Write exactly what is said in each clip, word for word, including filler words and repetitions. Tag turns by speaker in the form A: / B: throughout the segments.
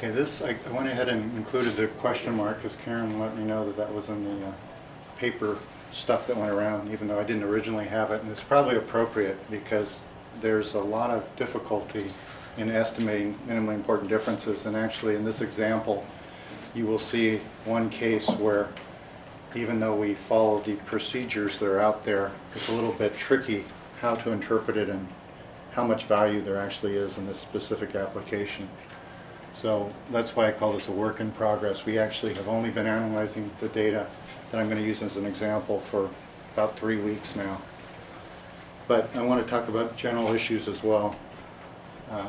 A: Okay, this, I I went ahead and included the question mark because Karen let me know that that was in the uh, paper stuff that went around, even though I didn't originally have it. And it's probably appropriate because there's a lot of difficulty in estimating minimally important differences. And actually, in this example, you will see one case where even though we follow the procedures that are out there, it's a little bit tricky how to interpret it and how much value there actually is in this specific application. So that's why I call this a work in progress. We actually have only been analyzing the data that I'm going to use as an example for about three weeks now. But I want to talk about general issues as well. Uh,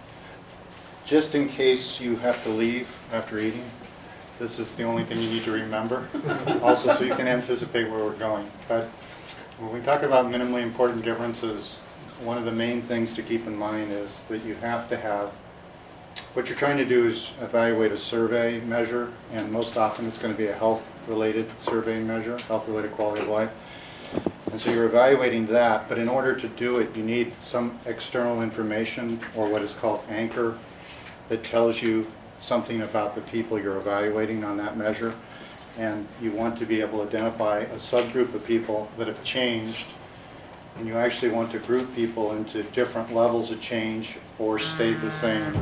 A: just in case you have to leave after eating, this is the only thing you need to remember. Also, so you can anticipate where we're going. But when we talk about minimally important differences, one of the main things to keep in mind is that you have to have, what you're trying to do is evaluate a survey measure, and most often it's going to be a health-related survey measure, health-related quality of life. And so you're evaluating that, but in order to do it, you need some external information, or what is called anchor, that tells you something about the people you're evaluating on that measure. And you want to be able to identify a subgroup of people that have changed, and you actually want to group people into different levels of change or stayed the same.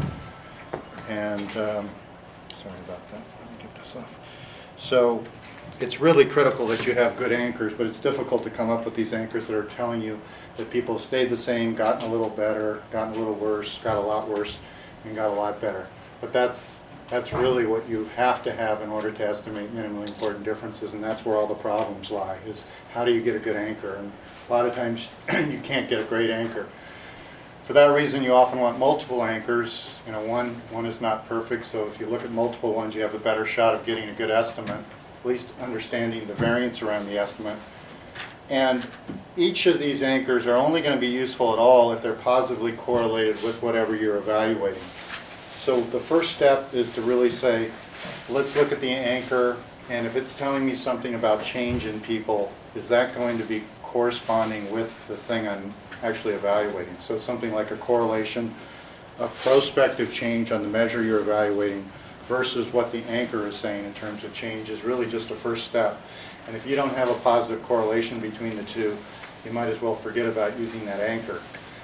A: And um, sorry about that. Let me get this off. So it's really critical that you have good anchors, but it's difficult to come up with these anchors that are telling you that people have stayed the same, gotten a little better, gotten a little worse, got a lot worse, and got a lot better. But that's that's really what you have to have in order to estimate minimally important differences, and that's where all the problems lie, is how do you get a good anchor? And a lot of times you can't get a great anchor. For that reason, you often want multiple anchors. You know, one, one is not perfect, so if you look at multiple ones, you have a better shot of getting a good estimate, at least understanding the variance around the estimate. And each of these anchors are only going to be useful at all if they're positively correlated with whatever you're evaluating. So the first step is to really say, let's look at the anchor, and if it's telling me something about change in people, is that going to be corresponding with the thing I'm actually evaluating? So something like a correlation of prospective change on the measure you're evaluating versus what the anchor is saying in terms of change is really just a first step. And if you don't have a positive correlation between the two, you might as well forget about using that anchor.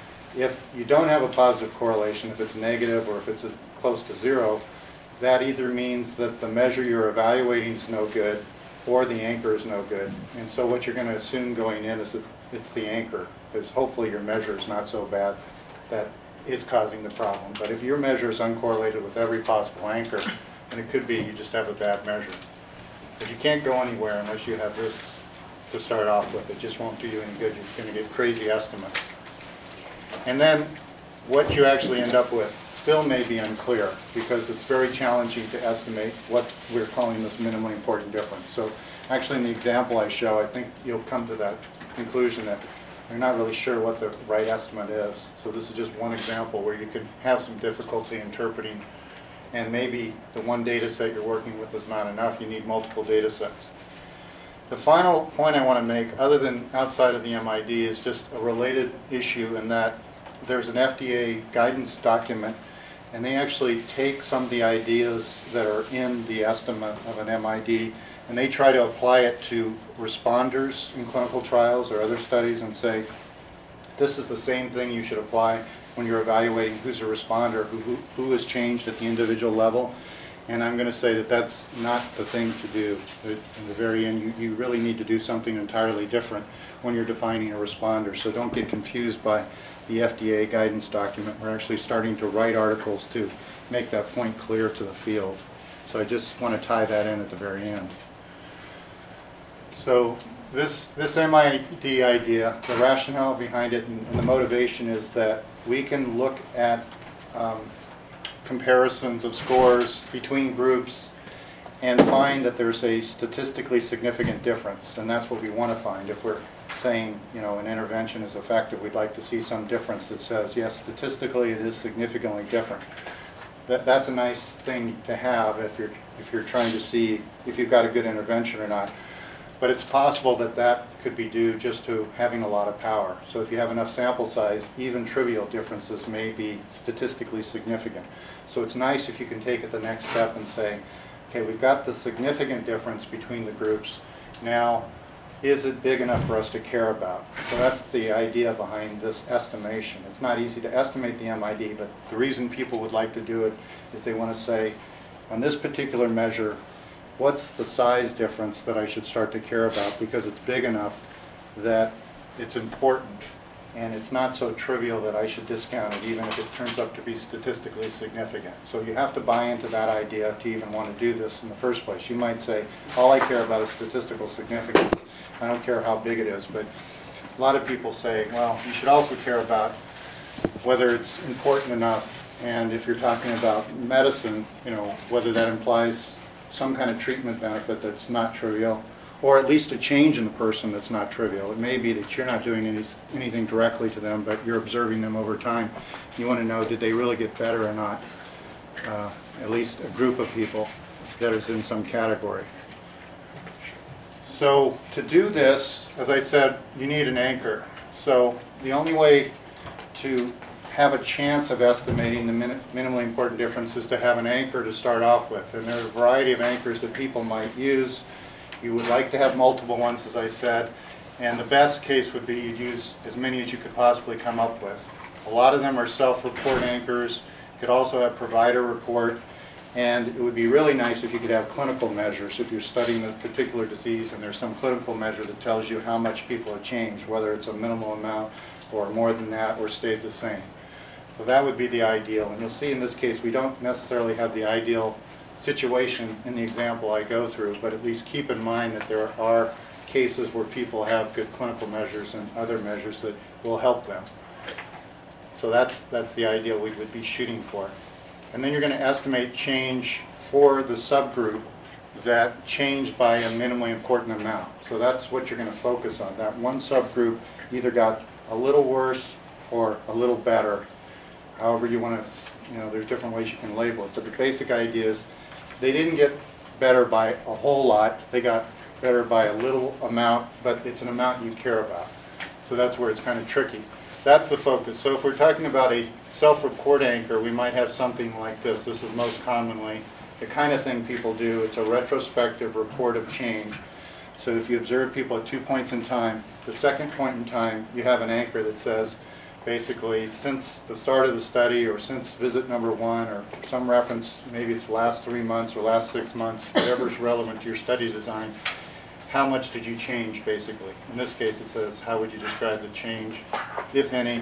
A: If you don't have a positive correlation, if it's negative or if it's a, close to zero, that either means that the measure you're evaluating is no good or the anchor is no good. And so what you're going to assume going in is that it's the anchor, because hopefully your measure is not so bad that it's causing the problem. But if your measure is uncorrelated with every possible anchor, then it could be you just have a bad measure. But you can't go anywhere unless you have this to start off with. It just won't do you any good. You're going to get crazy estimates. And then what you actually end up with still may be unclear, because it's very challenging to estimate what we're calling this minimally important difference. So actually in the example I show, I think you'll come to that conclusion that you're not really sure what the right estimate is. So this is just one example where you could have some difficulty interpreting, and maybe the one data set you're working with is not enough. You need multiple data sets. The final point I want to make, other than outside of the M I D, is just a related issue in that there's an F D A guidance document, and they actually take some of the ideas that are in the estimate of an M I D, and they try to apply it to responders in clinical trials or other studies and say, this is the same thing you should apply when you're evaluating who's a responder, who, who, who has changed at the individual level. And I'm going to say that that's not the thing to do. In the very end, you, you really need to do something entirely different when you're defining a responder. So don't get confused by the F D A guidance document. We're actually starting to write articles to make that point clear to the field. So I just want to tie that in at the very end. So this, this M I D idea, the rationale behind it and, and the motivation is that we can look at um, comparisons of scores between groups and find that there's a statistically significant difference, and that's what we want to find. If we're saying, you know, an intervention is effective, we'd like to see some difference that says, yes, statistically it is significantly different. That, that's a nice thing to have if you're, if you're trying to see if you've got a good intervention or not. But it's possible that that could be due just to having a lot of power. So if you have enough sample size, even trivial differences may be statistically significant. So it's nice if you can take it the next step and say, okay, we've got the significant difference between the groups. Now, is it big enough for us to care about? So that's the idea behind this estimation. It's not easy to estimate the M I D, but the reason people would like to do it is they want to say, on this particular measure, what's the size difference that I should start to care about, because it's big enough that it's important and it's not so trivial that I should discount it even if it turns out to be statistically significant. So you have to buy into that idea to even want to do this in the first place. You might say, all I care about is statistical significance. I don't care how big it is, but a lot of people say, well, you should also care about whether it's important enough, and if you're talking about medicine, you know, whether that implies some kind of treatment benefit that's not trivial, or at least a change in the person that's not trivial. It may be that you're not doing any, anything directly to them, but you're observing them over time. You want to know, did they really get better or not? Uh, at least a group of people that is in some category. So to do this, as I said, you need an anchor. So the only way to have a chance of estimating the min minimally important difference is to have an anchor to start off with. And there are a variety of anchors that people might use. You would like to have multiple ones, as I said, and the best case would be you'd use as many as you could possibly come up with. A lot of them are self-report anchors. You could also have provider report, and it would be really nice if you could have clinical measures. If you're studying a particular disease and there's some clinical measure that tells you how much people have changed, whether it's a minimal amount or more than that or stayed the same. So that would be the ideal. And you'll see in this case we don't necessarily have the ideal situation in the example I go through, but at least keep in mind that there are cases where people have good clinical measures and other measures that will help them. So that's, that's the ideal we would be shooting for. And then you're going to estimate change for the subgroup that changed by a minimally important amount. So that's what you're going to focus on. That one subgroup either got a little worse or a little better. However you want to, you know, there's different ways you can label it. But the basic idea is they didn't get better by a whole lot. They got better by a little amount, but it's an amount you care about. So that's where it's kind of tricky. That's the focus. So if we're talking about a self-report anchor, we might have something like this. This is most commonly the kind of thing people do. It's a retrospective report of change. So if you observe people at two points in time, the second point in time, you have an anchor that says, basically, since the start of the study or since visit number one or some reference, maybe it's the last three months or last six months, whatever's relevant to your study design, how much did you change, basically? In this case, it says, how would you describe the change, if any,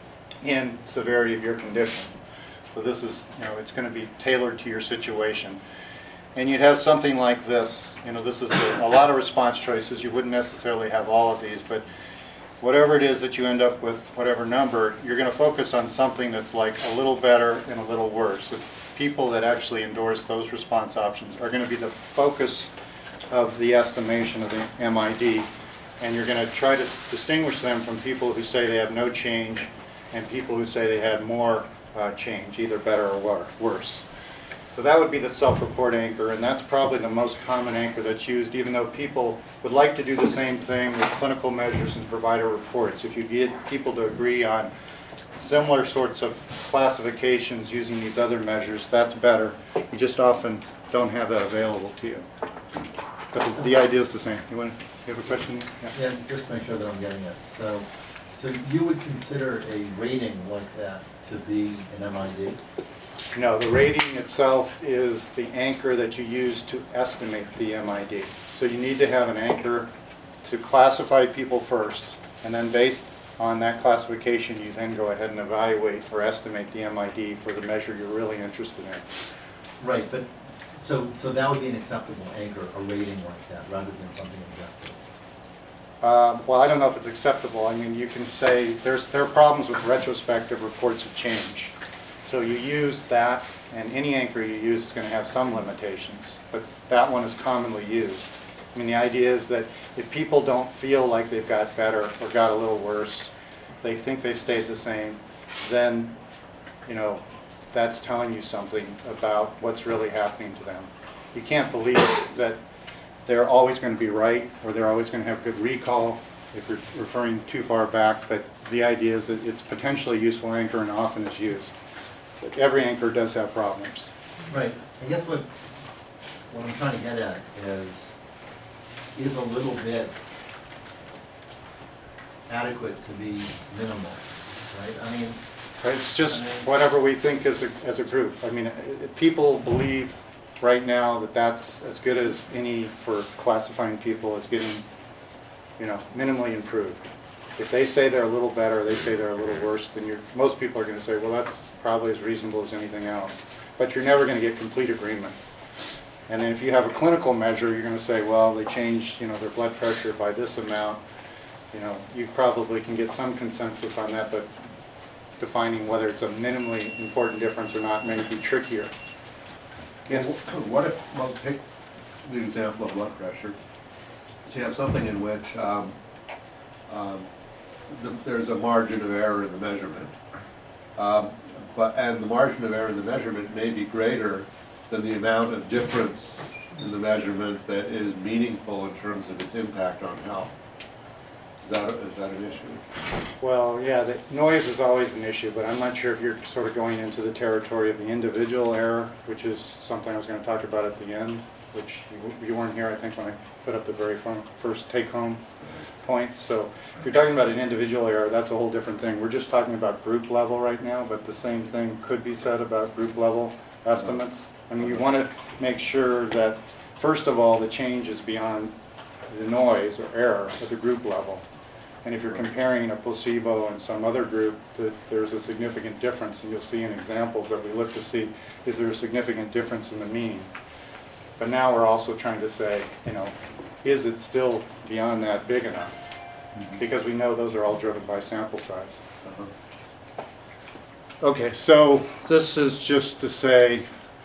A: in severity of your condition? So this is, you know, it's going to be tailored to your situation. And you'd have something like this. You know, this is a, a lot of response choices. You wouldn't necessarily have all of these, but whatever it is that you end up with, whatever number, you're going to focus on something that's like a little better and a little worse. It's people that actually endorse those response options are going to be the focus of the estimation of the M I D, and you're going to try to distinguish them from people who say they have no change and people who say they had more uh, change, either better or worse. So that would be the self-report anchor, and that's probably the most common anchor that's used, even though people would like to do the same thing with clinical measures and provider reports. If you get people to agree on similar sorts of classifications using these other measures, that's better. You just often don't have that available to you. But the, the idea is the same. You want to, you have a question?
B: Yeah. Yeah, just to make sure that I'm getting it. So, so you would consider a rating like that to be an M I D?
A: No, the rating itself is the anchor that you use to estimate the M I D. So you need to have an anchor to classify people first, and then based on that classification, you then go ahead and evaluate or estimate the M I D for the measure you're really interested in.
B: Right, but so so that would be an acceptable anchor, a rating like that, rather than something objective.
A: Uh, well, I don't know if it's acceptable. I mean, you can say there's there are problems with retrospective reports of change. So you use that, and any anchor you use is going to have some limitations, but that one is commonly used. I mean, the idea is that if people don't feel like they've got better or got a little worse, they think they stayed the same, then, you know, that's telling you something about what's really happening to them. You can't believe that they're always going to be right, or they're always going to have good recall if you're referring too far back, but the idea is that it's potentially a useful anchor and often is used. But every anchor does have problems.
B: Right. I guess what, what I'm trying to get at is, is a little bit adequate to be minimal, right? I mean,
A: It's just whatever we think as a, as a group. I mean, it- people believe right now that that's as good as any for classifying people as getting, you know, minimally improved. If they say they're a little better, they say they're a little worse, then you're, most people are going to say, well, that's probably as reasonable as anything else. But you're never going to get complete agreement. And then if you have a clinical measure, you're going to say, well, they changed, you know, their blood pressure by this amount. You know, you probably can get some consensus on that, but defining whether it's a minimally important difference or not may be trickier. Yes?
C: What if, well, take the example of blood pressure. So you have something in which um, um, the, there's a margin of error in the measurement. Um, but, and the margin of error in the measurement may be greater than the amount of difference in the measurement that is meaningful in terms of its impact on health. Is that, is that an issue?
A: Well, yeah, the noise is always an issue, but I'm not sure if you're sort of going into the territory of the individual error, which is something I was going to talk about at the end, which you, you weren't here, I think, when I put up the very front, first take-home points. So if you're talking about an individual error, that's a whole different thing. We're just talking about group level right now, but the same thing could be said about group level estimates. I mean, you want to make sure that, first of all, the change is beyond the noise or error at the group level. And if you're comparing a placebo and some other group, that there's a significant difference, and you'll see in examples that we look to see, is there a significant difference in the mean? But now we're also trying to say, you know, is it still beyond that big enough? Mm-hmm. Because we know those are all driven by sample size. Uh-huh. Okay, so this is just to say,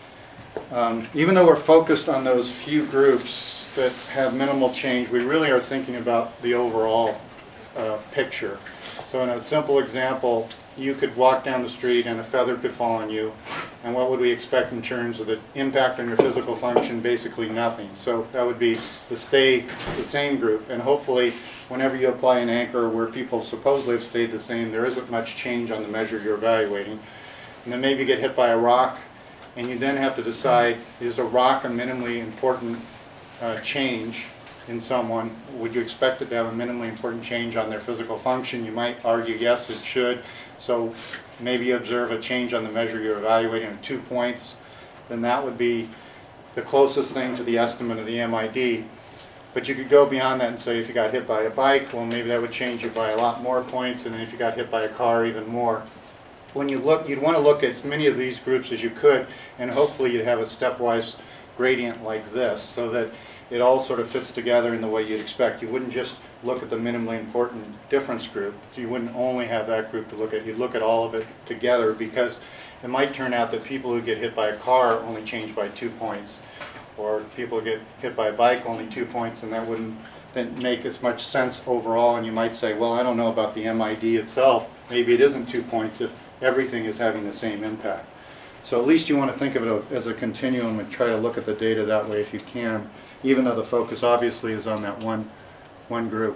A: um, even though we're focused on those few groups that have minimal change, we really are thinking about the overall uh, picture. So in a simple example, you could walk down the street and a feather could fall on you, and what would we expect in terms of the impact on your physical function? Basically nothing. So that would be the stay the same group, and hopefully whenever you apply an anchor where people supposedly have stayed the same, there isn't much change on the measure you're evaluating. And then maybe you get hit by a rock, and you then have to decide, is a rock a minimally important uh, change in someone? Would you expect it to have a minimally important change on their physical function? You might argue yes, it should. So maybe you observe a change on the measure you're evaluating of two points, then that would be the closest thing to the estimate of the M I D. But you could go beyond that and say if you got hit by a bike, well maybe that would change you by a lot more points, and then if you got hit by a car, even more. When you look, you'd want to look at as many of these groups as you could, and hopefully you'd have a stepwise gradient like this, so that it all sort of fits together in the way you'd expect. You wouldn't just look at the minimally important difference group. You wouldn't only have that group to look at. You'd look at all of it together, because it might turn out that people who get hit by a car only change by two points, or people who get hit by a bike only two points, and that wouldn't then make as much sense overall. And you might say, well, I don't know about the M I D itself. Maybe it isn't two points if everything is having the same impact. So at least you want to think of it as a continuum and try to look at the data that way if you can, even though the focus obviously is on that one, one group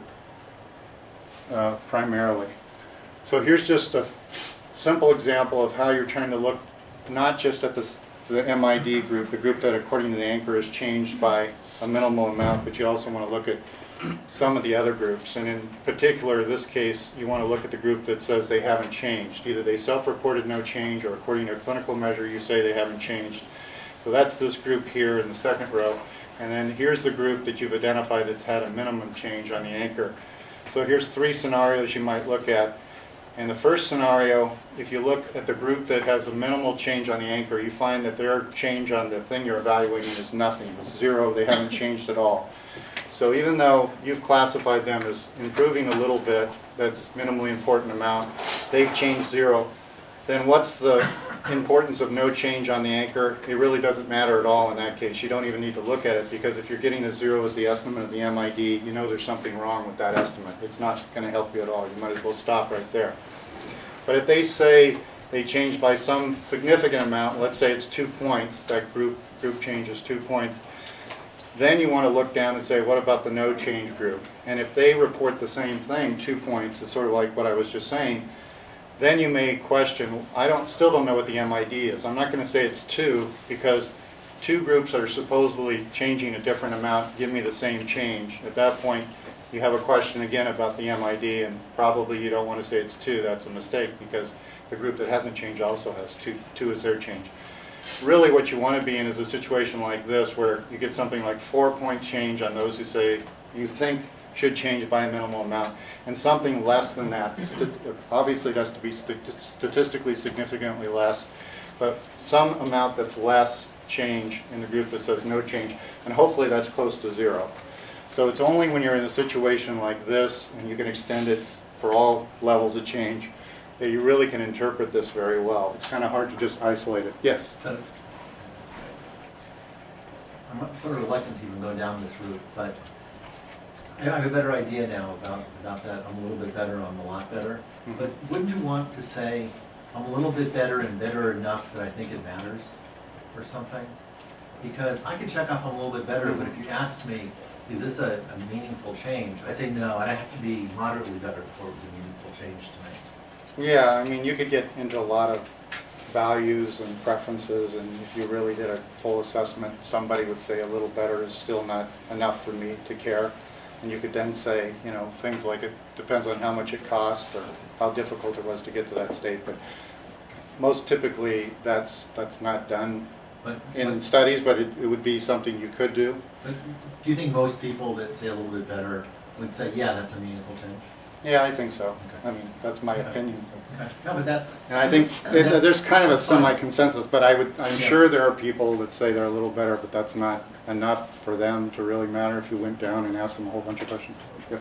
A: uh, primarily. So here's just a simple example of how you're trying to look not just at this, the M I D group, the group that according to the anchor is changed by a minimal amount, but you also want to look at some of the other groups. And in particular, in this case, you want to look at the group that says they haven't changed. Either they self-reported no change, or according to a clinical measure, you say they haven't changed. So that's this group here in the second row. And then here's the group that you've identified that's had a minimum change on the anchor. So here's three scenarios you might look at. In the first scenario, if you look at the group that has a minimal change on the anchor, you find that their change on the thing you're evaluating is nothing. It's zero. They haven't changed at all. So even though you've classified them as improving a little bit, that's minimally important amount, they've changed zero, then what's the importance of no change on the anchor? It really doesn't matter at all in that case. You don't even need to look at it, because if you're getting a zero as the estimate of the M I D, you know there's something wrong with that estimate. It's not going to help you at all. You might as well stop right there. But if they say they change by some significant amount, let's say it's two points, that group, group change is two points, Then you want to look down and say, what about the no change group? And if they report the same thing, two points, it's sort of like what I was just saying, then you may question, I don't, still don't know what the M I D is. I'm not going to say it's two, because two groups are supposedly changing a different amount, give me the same change. At that point, you have a question again about the M I D, and probably you don't want to say it's two. That's a mistake, because the group that hasn't changed also has two, two as their change. Really what you want to be in is a situation like this, where you get something like four point change on those who say you think should change by a minimal amount, and something less than that. St obviously it has to be st statistically significantly less, but some amount that's less change in the group that says no change, and hopefully that's close to zero. So it's only when you're in a situation like this, and you can extend it for all levels of change, that you really can interpret this very well. It's kind of hard to just isolate it. Yes?
B: So, I'm sort of reluctant to even go down this route, but I have a better idea now about, about that. I'm a little bit better, I'm a lot better.
A: Mm-hmm.
B: But wouldn't you want to say, I'm a little bit better and better enough that I think it matters, or something? Because I could check off I'm a little bit better,
A: Mm-hmm.
B: but if you asked me, is this a, a meaningful change? I'd say no, I'd have to be moderately better before it was a meaningful change to me.
A: Yeah, I mean, you could get into a lot of values and preferences, and if you really did a full assessment, somebody would say a little better is still not enough for me to care. And you could then say, you know, things like it depends on how much it cost or how difficult it was to get to that state. But most typically, that's that's not done
B: But,
A: in
B: but,
A: studies, but it, it would be something you could do.
B: but do you think most people that say a little bit better would say, yeah, that's a meaningful change?
A: Yeah, I think so.
B: Okay.
A: I mean, that's my
B: Okay.
A: opinion.
B: Okay. No, but that's,
A: And I think it, there's kind of a semi-consensus, but I would, I'm
B: Yeah.
A: sure there are people that say they're a little better, but that's not enough for them to really matter if you went down and asked them a whole bunch of questions. Yes?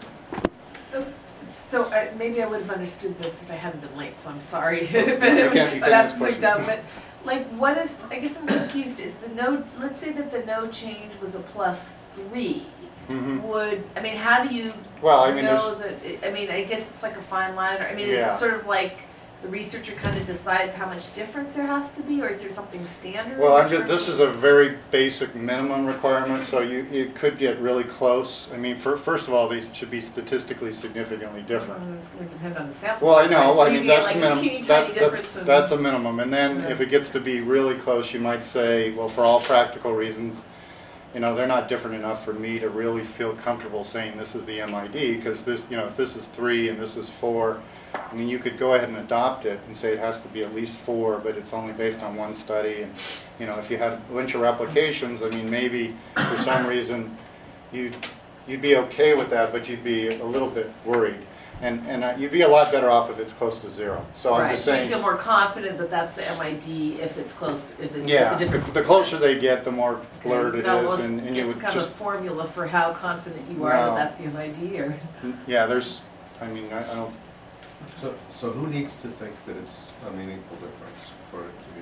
D: So uh, maybe I would have understood this if I hadn't been late, so I'm sorry.
A: You can't- you
D: But
A: can't
D: that's
A: ask
D: like
A: questions.
D: dumb, but like what if, I guess I'm confused, if the no, let's say that the no change was a plus three.
A: Mhm.
D: Would, I mean, how do you
A: Well, I mean,
D: know that, it- I mean, I guess it's like a fine line, or, I mean, is
A: Yeah.
D: it sort of like the researcher kind of decides how much difference there has to be, or is there something standard?
A: Well,
D: in
A: I'm just,
D: terms
A: this
D: of-
A: is a very basic minimum requirement, so you, you could get really close. I mean, for, first of all, they should be statistically significantly different.
D: Well, It's going to depend on the sample
A: Well, I
D: size, right?
A: know,
D: So
A: I
D: you
A: mean,
D: can get
A: that's
D: like a
A: minimum,
D: teeny
A: that,
D: tiny
A: that's,
D: difference in-
A: that's a minimum. And then
D: Yeah.
A: if it gets to be really close, you might say, well, for all practical reasons, you know, they're not different enough for me to really feel comfortable saying this is the M I D, because this, you know, if this is three and this is four, I mean, you could go ahead and adopt it and say it has to be at least four, but it's only based on one study. And, you know, if you had a bunch of replications, I mean, maybe for some reason you'd, you'd be okay with that, but you'd be a little bit worried. And, and uh, you'd be a lot better off if it's close to zero. So I'm
D: Right,
A: just
D: so you
A: saying.
D: feel more confident that that's the M I D if it's close, if it-
A: Yeah,
D: if the difference.
A: the the closer they get, the more blurred it
D: No,
A: is,
D: well,
A: and and you
D: it's
A: would
D: kind of a
A: just,
D: formula for how confident you are that
A: No.
D: that's the M I D, or?
A: yeah, there's, I mean, I I don't,
C: So, so who needs to think that it's a meaningful difference for it to be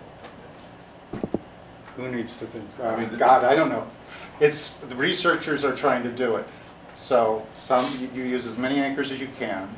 C: meaningful?
A: who needs to think,
C: I
A: I
C: mean,
A: mean, God, I don't know. It's, the researchers are trying to do it. So some, you- you use as many anchors as you can,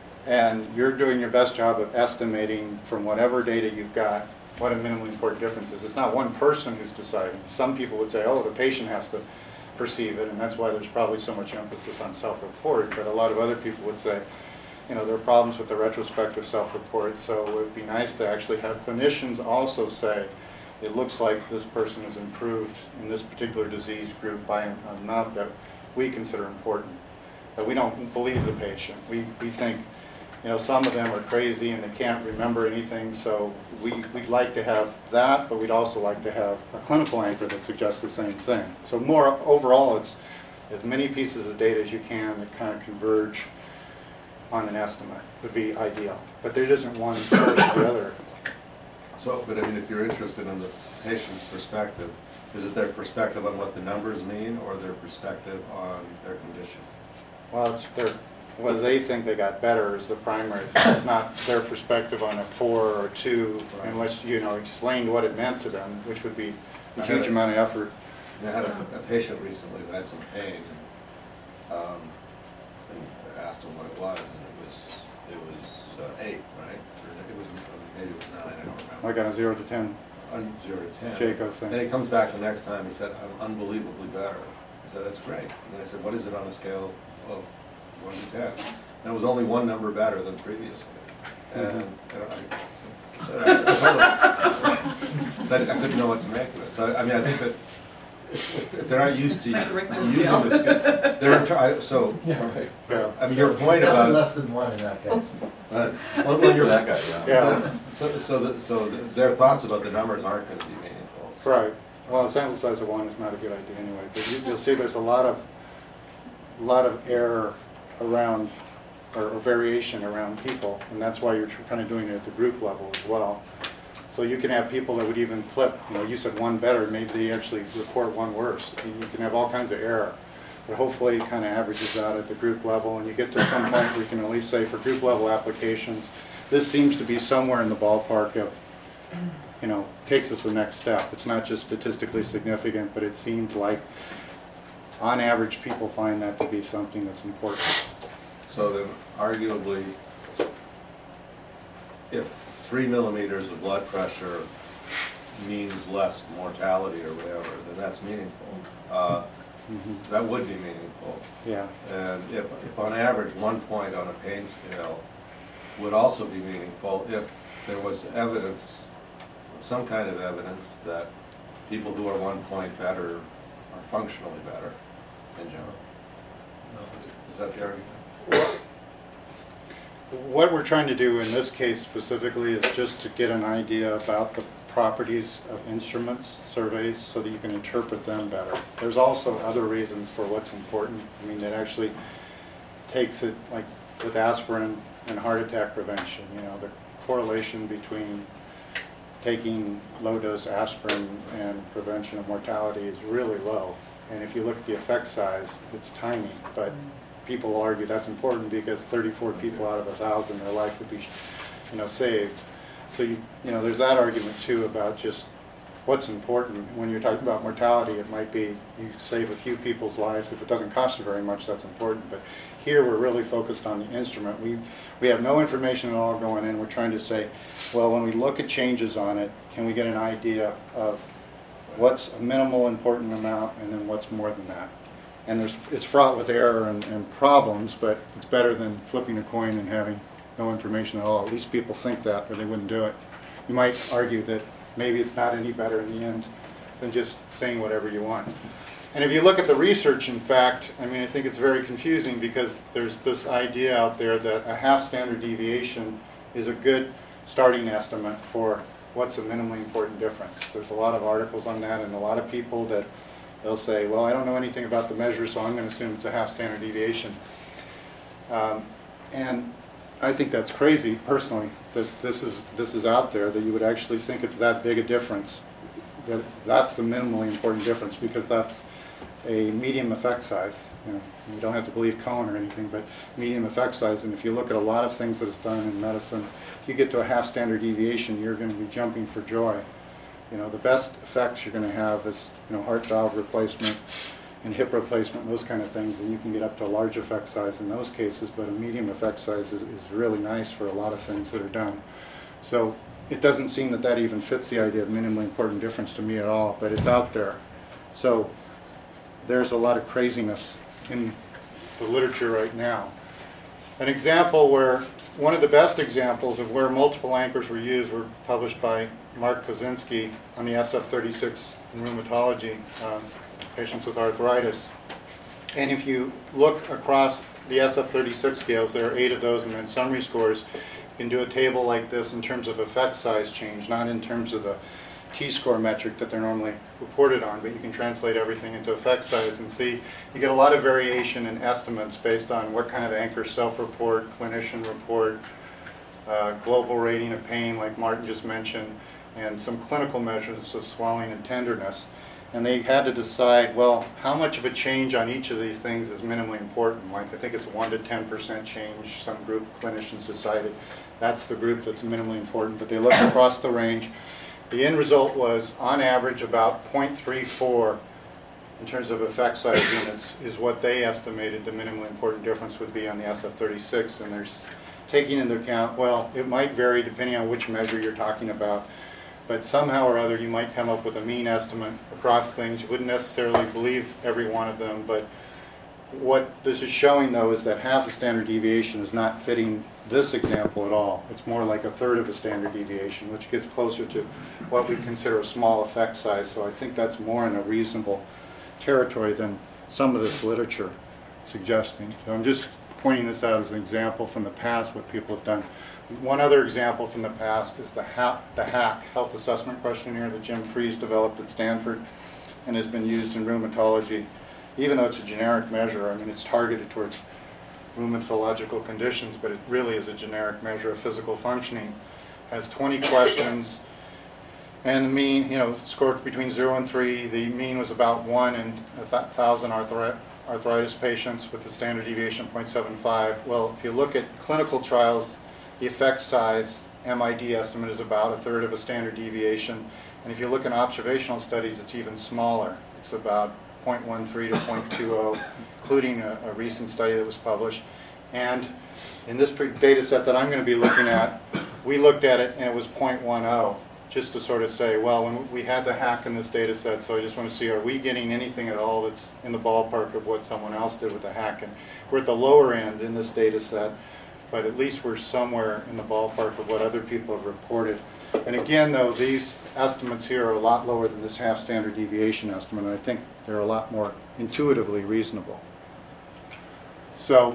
A: and you're doing your best job of estimating from whatever data you've got what a minimally important difference is. It's not one person who's deciding. Some people would say, oh, the patient has to perceive it, and that's why there's probably so much emphasis on self-report, but a lot of other people would say, you know, there are problems with the retrospective self-report, so it would be nice to actually have clinicians also say, it looks like this person has improved in this particular disease group by an amount that we consider important. But we don't believe the patient. We, we think, you know, some of them are crazy and they can't remember anything, so we, we'd like to have that, but we'd also like to have a clinical anchor that suggests the same thing. So more overall, it's as many pieces of data as you can that kind of converge on an estimate would be ideal. But there isn't one source or the other.
C: So, but I mean, if you're interested in the patient's perspective, is it their perspective on what the numbers mean or their perspective on their condition?
A: Well, it's their, what they think they got better is the primary thing. It's not their perspective on a four or two,
C: Right.
A: unless, you know, explained what it meant to them, which would be a
C: I
A: huge
C: had a-
A: amount of effort.
C: I had a, a patient recently who had some pain, and, um, and I asked him what it was, and it was, it was uh, eight, right? Or it was, maybe it was nine, I don't remember.
A: Like on a zero to ten.
C: un- zero to ten.
A: Jacob thing.
C: Then he comes back the next time, he said, I'm unbelievably better. I said, that's great. And then I said, what is it on a scale of one to ten? And it was only one number better than previously. And, and I, and I, I, told him, so I, I couldn't know what to make of it. So, I mean, I think that if, if they're not used to using the scale, they're, enti- so,
A: Yeah.
C: I mean, your point
B: It's definitely
C: about.
B: less than one in that case.
C: Uh, well, well,
E: For
C: your-
E: that guy, yeah.
A: Yeah.
C: So, so, that, so that their thoughts about the numbers aren't going to be meaningful.
A: Right. Well, a sample size of one is not a good idea anyway, but you, you'll see there's a lot of, lot of error around, or, or variation around people, and that's why you're kind of doing it at the group level as well. So you can have people that would even flip, you know, you said one better, maybe they actually report one worse. You can have all kinds of error, but hopefully it kind of averages out at the group level, and you get to some point where you can at least say for group level applications, this seems to be somewhere in the ballpark of, you know, takes us the next step. It's not just statistically significant, but it seems like, on average, people find that to be something that's important.
C: So then arguably, if three millimeters of blood pressure means less mortality or whatever, then that's meaningful. Uh,
A: Mhm.
C: that would be meaningful.
A: Yeah.
C: And if, if on average, one point on a pain scale would also be meaningful if there was evidence, some kind of evidence that people who are one point better are functionally better in general. Is that the argument?
A: What we're trying to do in this case specifically is just to get an idea about the properties of instruments, surveys, so that you can interpret them better. There's also other reasons for what's important. I mean, that actually takes it, like with aspirin and heart attack prevention, you know, the correlation between taking low-dose aspirin and prevention of mortality is really low. And if you look at the effect size, it's tiny, but people argue that's important because thirty-four people out of a thousand, their life would be, you know, saved. So you, you know, there's that argument too about just what's important. When you're talking about mortality, it might be you save a few people's lives. If it doesn't cost you very much, that's important. But here we're really focused on the instrument. We we have no information at all going in. We're trying to say, well, when we look at changes on it, can we get an idea of what's a minimal important amount and then what's more than that? And there's, it's fraught with error and, and problems, but it's better than flipping a coin and having no information at all. At least people think that, or they wouldn't do it. You might argue that maybe it's not any better in the end than just saying whatever you want. And if you look at the research, in fact, I mean, I think it's very confusing because there's this idea out there that a half standard deviation is a good starting estimate for what's a minimally important difference. There's a lot of articles on that, and a lot of people that they'll say, well, I don't know anything about the measure, so I'm going to assume it's a half standard deviation. Um, and I think that's crazy, personally, that this is, this is out there, that you would actually think it's that big a difference. That that's the minimally important difference, because that's a medium effect size. You know, you don't have to believe Cohen or anything, but medium effect size. And if you look at a lot of things that is done in medicine, if you get to a half standard deviation, you're going to be jumping for joy. You know, the best effects you're going to have is, you know, heart valve replacement and hip replacement, those kind of things, and you can get up to a large effect size in those cases, but a medium effect size is, is really nice for a lot of things that are done. So it doesn't seem that that even fits the idea of minimally important difference to me at all, but it's out there. So there's a lot of craziness in the literature right now. An example where, one of the best examples of where multiple anchors were used were published by Mark Kozinski on the S F thirty-six in rheumatology, um, patients with arthritis. And if you look across the S F thirty-six scales, there are eight of those, and then summary scores. You can do a table like this in terms of effect size change, not in terms of the T-score metric that they're normally reported on, but you can translate everything into effect size and see you get a lot of variation in estimates based on what kind of anchor self-report, clinician report, uh, global rating of pain like Martin just mentioned, and some clinical measures of swelling and tenderness. And they had to decide, well, how much of a change on each of these things is minimally important? Like, I think it's one to ten percent change. Some group of clinicians decided that's the group that's minimally important, but they looked across the range. The end result was, on average, about zero point three four in terms of effect size units is what they estimated the minimally important difference would be on the S F thirty-six. And there's taking into account, well, it might vary depending on which measure you're talking about. but somehow or other you might come up with a mean estimate across things. You wouldn't necessarily believe every one of them, but what this is showing though is that half the standard deviation is not fitting this example at all. It's more like a third of a standard deviation, which gets closer to what we consider a small effect size. So I think that's more in a reasonable territory than some of this literature suggesting. So I'm just pointing this out as an example from the past, what people have done. One other example from the past is the HAC, the HAC, Health Assessment Questionnaire that Jim Fries developed at Stanford and has been used in rheumatology. Even though it's a generic measure, I mean, it's targeted towards rheumatological conditions, but it really is a generic measure of physical functioning. Has twenty questions, and the mean, you know, scored between zero and three. The mean was about one in a thousand arthri arthritis patients with a standard deviation of zero point seven five. Well, if you look at clinical trials, the effect size, M I D estimate, is about a third of a standard deviation. And if you look in observational studies, it's even smaller. It's about zero point one three to zero point two zero, including a, a recent study that was published. And in this data set that I'm going to be looking at, we looked at it and it was zero point one zero, just to sort of say, well, when we had the HAC in this data set, so I just want to see, are we getting anything at all that's in the ballpark of what someone else did with the HAC? And we're at the lower end in this data set, but at least we're somewhere in the ballpark of what other people have reported. And again, though, these estimates here are a lot lower than this half standard deviation estimate, and I think they're a lot more intuitively reasonable. So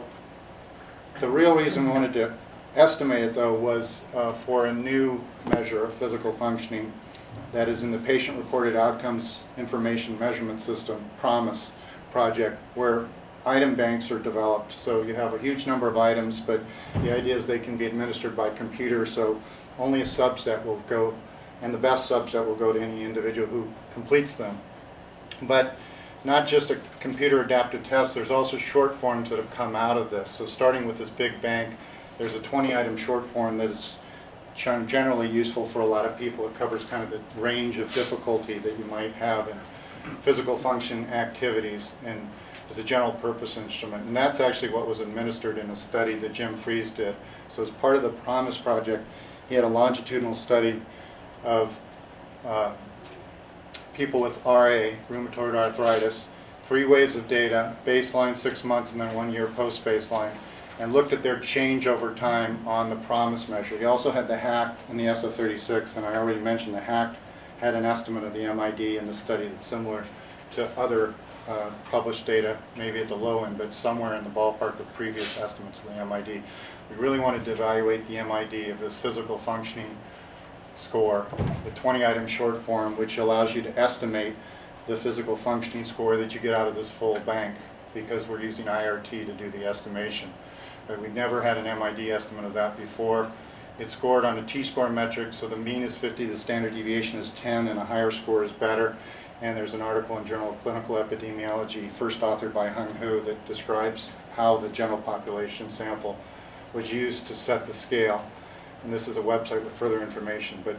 A: the real reason we wanted to estimate it, though, was uh, for a new measure of physical functioning that is in the Patient-Reported Outcomes Information Measurement System, PROMIS project, where item banks are developed. So you have a huge number of items, but the idea is they can be administered by computer, so only a subset will go, and the best subset will go to any individual who completes them. But not just a computer adapted test, there's also short forms that have come out of this. So starting with this big bank, there's a twenty item short form that is generally useful for a lot of people. It covers kind of the range of difficulty that you might have in physical function activities, and is a general purpose instrument. And that's actually what was administered in a study that Jim Fries did. So as part of the PROMIS project, he had a longitudinal study of uh, people with R A, rheumatoid arthritis, three waves of data, baseline six months and then one year post-baseline, and looked at their change over time on the PROMIS measure. He also had the HAC and the S O thirty-six, and I already mentioned the HAC had an estimate of the M I D in the study that's similar to other uh, published data, maybe at the low end, but somewhere in the ballpark of previous estimates of the M I D. We really wanted to evaluate the M I D of this physical functioning score, the twenty item short form, which allows you to estimate the physical functioning score that you get out of this full bank, because we're using I R T to do the estimation. But we've never had an M I D estimate of that before. It's scored on a T-score metric, so the mean is fifty, the standard deviation is ten, and a higher score is better. And there's an article in Journal of Clinical Epidemiology, first authored by Hung Hu, that describes how the general population sample was used to set the scale. And this is a website with further information. But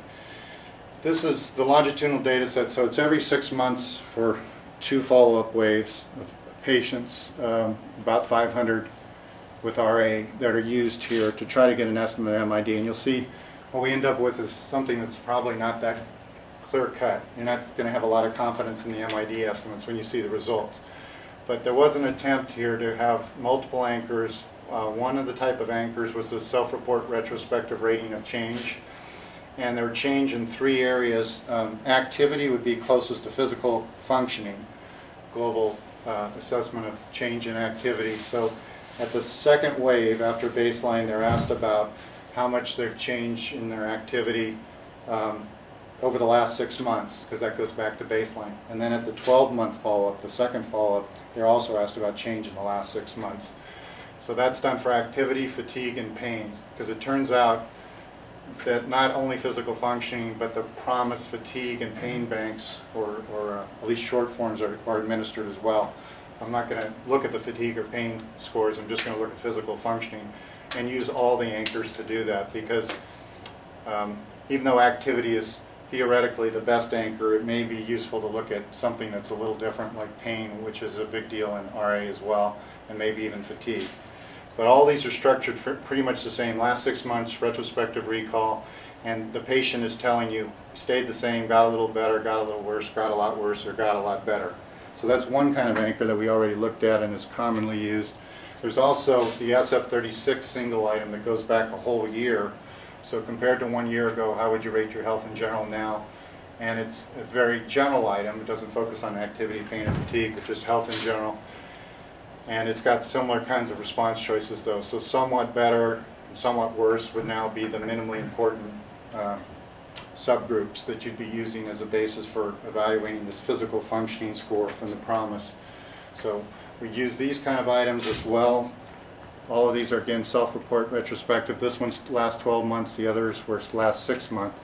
A: this is the longitudinal data set, so it's every six months for two follow-up waves of patients, um, about five hundred with R A, that are used here to try to get an estimate of M I D. And you'll see what we end up with is something that's probably not that clear cut. You're not going to have a lot of confidence in the M I D estimates when you see the results. But there was an attempt here to have multiple anchors. Uh, one of the type of anchors was the self-report retrospective rating of change. And there were change in three areas. Um, activity would be closest to physical functioning, global uh, assessment of change in activity. So at the second wave after baseline, they're asked about how much they've changed in their activity um, over the last six months, because that goes back to baseline. And then at the twelve month follow-up, the second follow-up, they're also asked about change in the last six months. So that's done for activity, fatigue, and pain, because it turns out that not only physical functioning, but the PROMIS fatigue and pain banks, or, or uh, at least short forms, are, are administered as well. I'm not going to look at the fatigue or pain scores, I'm just going to look at physical functioning and use all the anchors to do that, because um, even though activity is theoretically the best anchor, it may be useful to look at something that's a little different, like pain, which is a big deal in R A as well, and maybe even fatigue. But all these are structured for pretty much the same. Last six months, retrospective recall, and the patient is telling you, stayed the same, got a little better, got a little worse, got a lot worse, or got a lot better. So that's one kind of anchor that we already looked at and is commonly used. There's also the S F thirty-six single item that goes back a whole year. So compared to one year ago, how would you rate your health in general now? And it's a very general item. It doesn't focus on activity, pain, or fatigue, but just health in general. And it's got similar kinds of response choices though. So somewhat better and somewhat worse would now be the minimally important uh, subgroups that you'd be using as a basis for evaluating this physical functioning score from the PROMIS. So we use these kind of items as well. All of these are again self-report retrospective. This one's last twelve months, the others were last six months.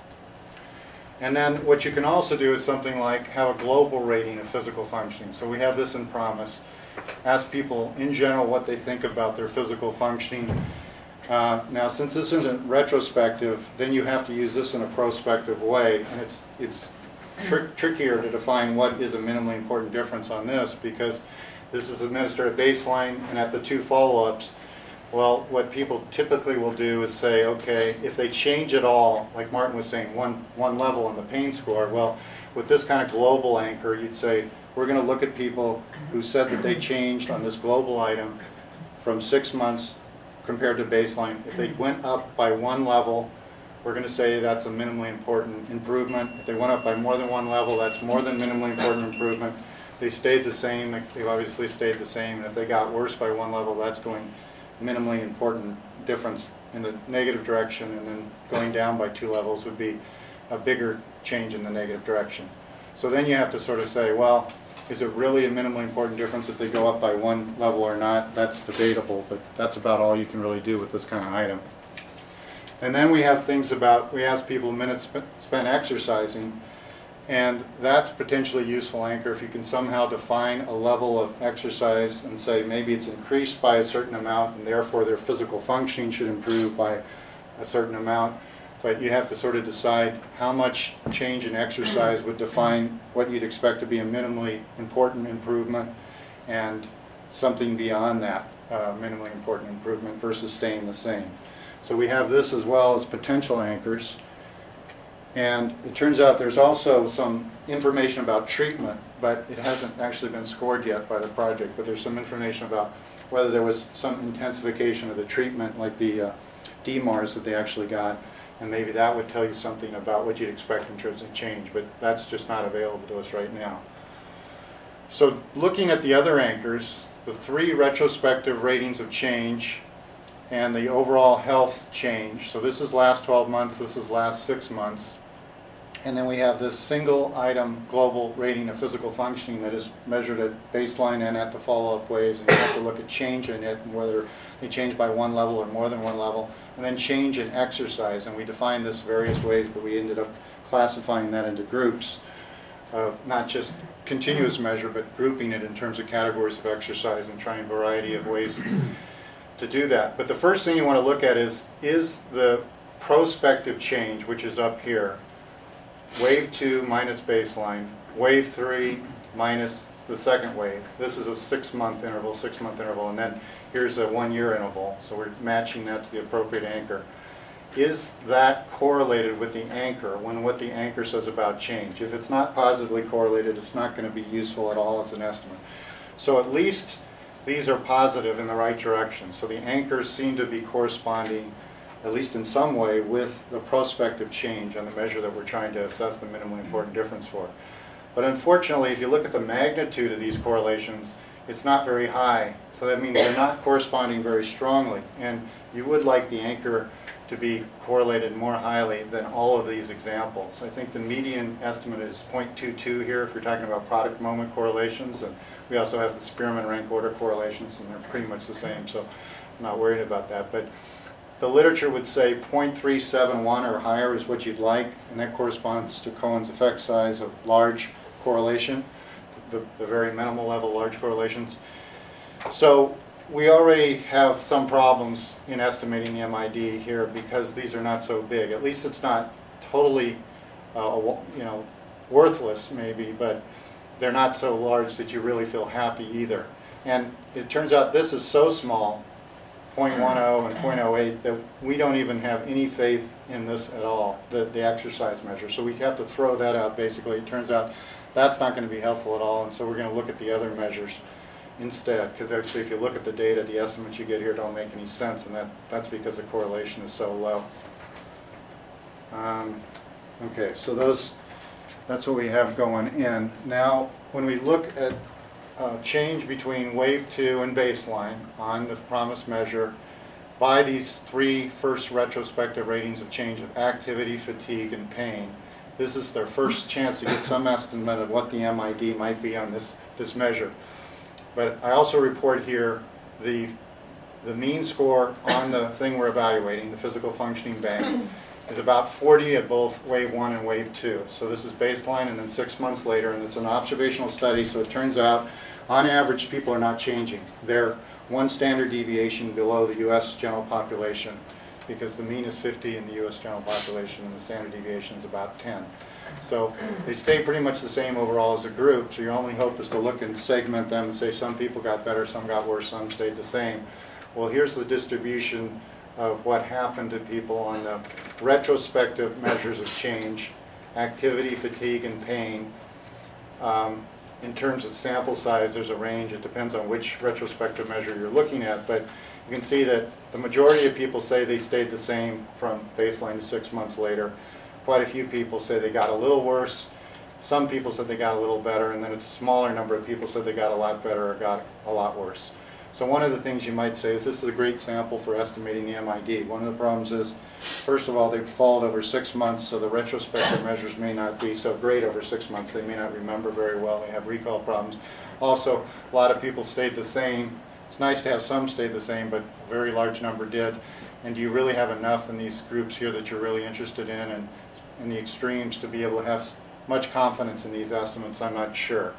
A: And then what you can also do is something like have a global rating of physical functioning. So we have this in PROMIS. Ask people in general what they think about their physical functioning. Uh, now, since this isn't retrospective, then you have to use this in a prospective way, and it's it's tr trickier to define what is a minimally important difference on this, because this is administered at baseline and at the two follow-ups. Well, what people typically will do is say, okay, if they change at all, like Martin was saying, one one level in the pain score. Well, with this kind of global anchor, you'd say we're going to look at people who said that they changed on this global item from six months compared to baseline. If they went up by one level, we're going to say that's a minimally important improvement. If they went up by more than one level, that's more than minimally important improvement. If they stayed the same, they've obviously stayed the same. And if they got worse by one level, that's going minimally important difference in the negative direction. And then going down by two levels would be a bigger change in the negative direction. So then you have to sort of say, well, is it really a minimally important difference if they go up by one level or not? That's debatable, but that's about all you can really do with this kind of item. And then we have things about, we ask people minutes sp spent exercising, and that's potentially useful anchor if you can somehow define a level of exercise and say maybe it's increased by a certain amount and therefore their physical functioning should improve by a certain amount. But you have to sort of decide how much change in exercise would define what you'd expect to be a minimally important improvement and something beyond that uh, minimally important improvement versus staying the same. So we have this as well as potential anchors. And it turns out there's also some information about treatment, but it hasn't actually been scored yet by the project. But there's some information about whether there was some intensification of the treatment, like the uh, D MARS that they actually got. And maybe that would tell you something about what you'd expect in terms of change, but that's just not available to us right now. So looking at the other anchors, the three retrospective ratings of change and the overall health change. So this is last twelve months, this is last six months. And then we have this single item global rating of physical functioning that is measured at baseline and at the follow-up waves. And you have to look at change in it and whether they change by one level or more than one level. And then change in exercise. And we define this various ways, but we ended up classifying that into groups of not just continuous measure, but grouping it in terms of categories of exercise and trying a variety of ways to do that. But the first thing you want to look at is, is the prospective change, which is up here, wave two minus baseline, wave three minus the second wave. This is a six-month interval, six-month interval, and then here's a one-year interval. So we're matching that to the appropriate anchor. Is that correlated with the anchor when what the anchor says about change? If it's not positively correlated, it's not going to be useful at all as an estimate. So at least these are positive in the right direction. So the anchors seem to be corresponding, at least in some way, with the prospective change on the measure that we're trying to assess the minimally important difference for. But unfortunately, if you look at the magnitude of these correlations, it's not very high. So that means they're not corresponding very strongly. And you would like the anchor to be correlated more highly than all of these examples. I think the median estimate is zero point two two here if you're talking about product moment correlations. And we also have the Spearman rank order correlations, and they're pretty much the same. So I'm not worried about that. But the literature would say zero point three seven one or higher is what you'd like, and that corresponds to Cohen's effect size of large correlation, the, the very minimal level large correlations. So we already have some problems in estimating the M I D here because these are not so big. At least it's not totally, uh, you know, worthless maybe, but they're not so large that you really feel happy either. And it turns out this is so small point one oh and point oh eight, that we don't even have any faith in this at all, the, the exercise measure. So we have to throw that out basically. It turns out that's not going to be helpful at all, and so we're going to look at the other measures instead, because actually if you look at the data, the estimates you get here don't make any sense, and that, that's because the correlation is so low. Um, okay, so those, that's what we have going in. Now, when we look at uh, change between wave two and baseline on the PROMIS measure by these three first retrospective ratings of change of activity, fatigue, and pain, this is their first chance to get some estimate of what the M I D might be on this, this measure. But I also report here the, the mean score on the thing we're evaluating, the physical functioning bank, is about forty at both wave one and wave two. So this is baseline and then six months later, and it's an observational study, so it turns out on average people are not changing. They're one standard deviation below the U S general population, because the mean is fifty in the U S general population and the standard deviation is about ten. So they stay pretty much the same overall as a group, so your only hope is to look and segment them and say some people got better, some got worse, some stayed the same. Well, here's the distribution of what happened to people on the retrospective measures of change, activity, fatigue, and pain. Um, in terms of sample size, there's a range. It depends on which retrospective measure you're looking at, but you can see that the majority of people say they stayed the same from baseline to six months later. Quite a few people say they got a little worse. Some people said they got a little better, and then a smaller number of people said they got a lot better or got a lot worse. So one of the things you might say is this is a great sample for estimating the M I D. One of the problems is, first of all, they've followed over six months, so the retrospective measures may not be so great over six months. They may not remember very well. They have recall problems. Also, a lot of people stayed the same. It's nice to have some stay the same, but a very large number did. And do you really have enough in these groups here that you're really interested in, and in the extremes, to be able to have much confidence in these estimates? I'm not sure.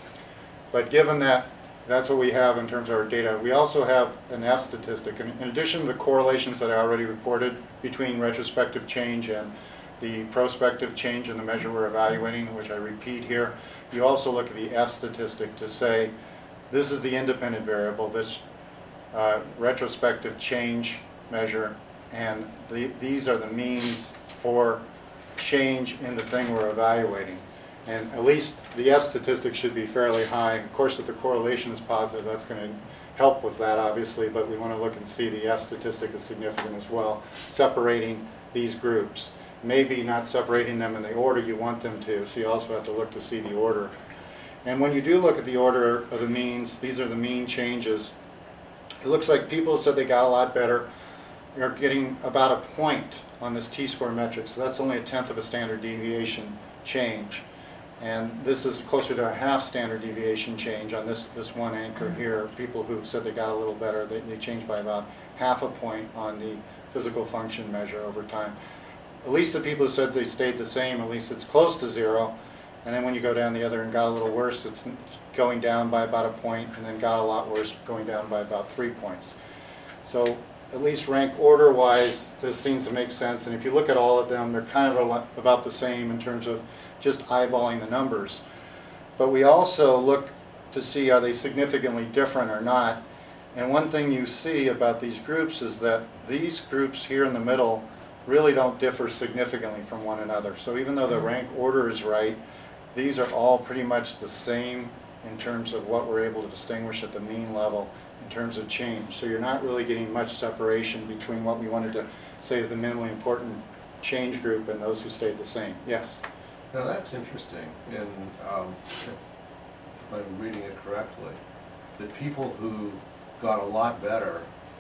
A: But given that that's what we have in terms of our data, we also have an F statistic. And in addition to the correlations that I already reported between retrospective change and the prospective change in the measure we're evaluating, which I repeat here, you also look at the F statistic to say this is the independent variable, this uh, retrospective change measure, and the, these are the means for change in the thing we're evaluating. And at least the F statistic should be fairly high. Of course, if the correlation is positive, that's going to help with that, obviously, but we want to look and see the F statistic is significant as well, separating these groups. Maybe not separating them in the order you want them to, so you also have to look to see the order. And when you do look at the order of the means, these are the mean changes. It looks like people said they got a lot better. You're getting about a point on this T-score metric, so that's only a tenth of a standard deviation change. And this is closer to a half standard deviation change on this, this one anchor here. People who said they got a little better, they, they changed by about half a point on the physical function measure over time. At least the people who said they stayed the same, at least it's close to zero. And then when you go down the other and got a little worse, it's going down by about a point, and then got a lot worse, going down by about three points. So at least rank order-wise, this seems to make sense. And if you look at all of them, they're kind of about the same in terms of just eyeballing the numbers. But we also look to see, are they significantly different or not? And one thing you see about these groups is that these groups here in the middle really don't differ significantly from one another. So even though the rank order is right, these are all pretty much the same in terms of what we're able to distinguish at the mean level in terms of change. So you're not really getting much separation between what we wanted to say is the minimally important change group and those who stayed the same. Yes?
C: Now that's interesting, and um, if, if I'm reading it correctly, that people who got a lot better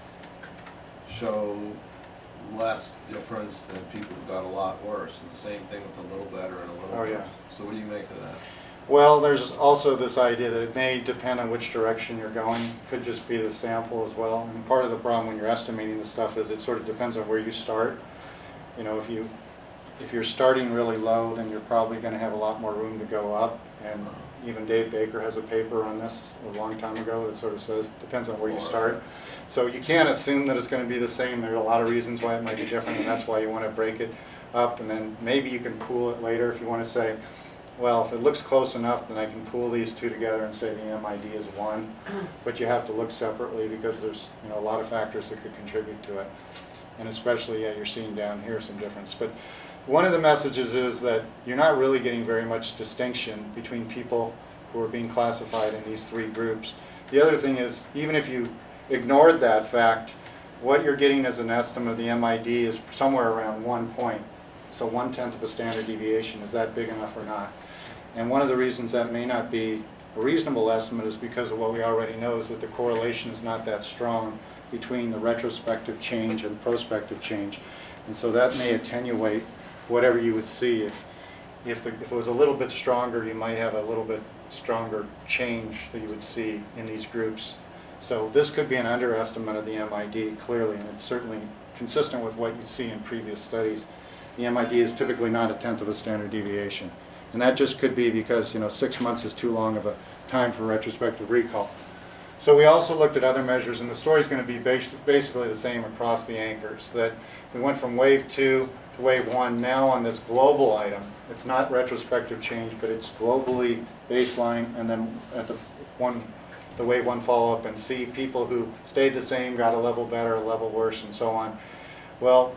C: show less difference than people who got a lot worse, and the same thing with a little better and a little
A: Oh,
C: worse.
A: yeah.
C: So what do you make of that?
A: Well, there's also this idea that it may depend on which direction you're going. Could just be the sample as well. And part of the problem when you're estimating this stuff is it sort of depends on where you start. You know, if you if you're starting really low, then you're probably going to have a lot more room to go up. And even Dave Baker has a paper on this a long time ago that sort of says it depends on where you start. So you can't assume that it's going to be the same. There are a lot of reasons why it might be different, and that's why you want to break it up, and then maybe you can pool it later if you want to say, well, if it looks close enough, then I can pool these two together and say the M I D is one. But you have to look separately because there's, you know, a lot of factors that could contribute to it. And especially, yeah, you're seeing down here some difference. But one of the messages is that you're not really getting very much distinction between people who are being classified in these three groups. The other thing is, even if you ignored that fact, what you're getting as an estimate of the M I D is somewhere around one point. So one-tenth of a standard deviation, is that big enough or not? And one of the reasons that may not be a reasonable estimate is because of what we already know is that the correlation is not that strong between the retrospective change and prospective change. And so that may attenuate whatever you would see. If, if, the, if it was a little bit stronger, you might have a little bit stronger change that you would see in these groups. So this could be an underestimate of the M I D, clearly, and it's certainly consistent with what you see in previous studies. The M I D is typically not a tenth of a standard deviation. And that just could be because, you know, six months is too long of a time for retrospective recall. So we also looked at other measures, and the story is going to be bas basically the same across the anchors. That we went from wave two to wave one now on this global item. It's not retrospective change, but it's globally baseline, and then at the one, the wave one follow-up, and see people who stayed the same, got a level better, a level worse, and so on. Well,